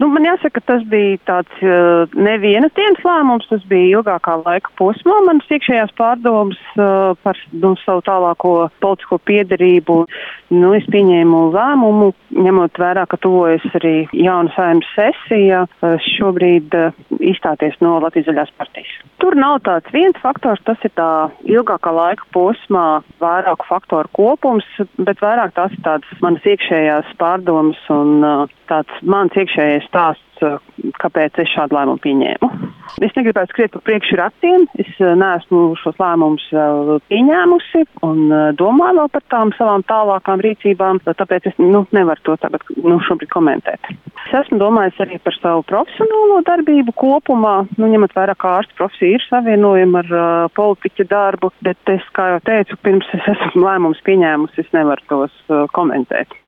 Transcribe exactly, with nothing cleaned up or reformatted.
Nu, man jāsaka, ka tas bija tāds uh, neviena dienas lēmums, tas bija ilgākā laika posmā. Manas iekšējās pārdomas uh, par nu, savu tālāko politisko piederību. Nu, es pieņēmu lēmumu, ņemot vērā, ka tuvojas arī jauna Saeimas sesija, uh, šobrīd uh, izstāties no Latvijas Zaļās partijas. Tur nav tāds viens faktors, tas ir tā ilgākā laika posmā vairāku faktoru kopums, bet vairāk tās ir tādas manas iekšējās pārdomas un uh, tāds mans iekšējais stāsts, uh, kāpēc es šādu lēmumu pieņēmu. Es negribētu skriet pa priekšu ratiem, es uh, neesmu šos lēmumus vēl pieņēmusi un uh, domāju vēl par tām savām tālākām rīcībām, tāpēc es nu, nevaru to tagad nu, šobrīd komentēt. Es esmu domājis arī par savu profesionālo darbību kopumā, nu, ņemot vērā, kā ārsta profesija ir savienojama ar uh, politiķa darbu, bet es, kā jau teicu, pirms es esmu lēmumus pieņēmusi, es nevaru tos uh, komentēt.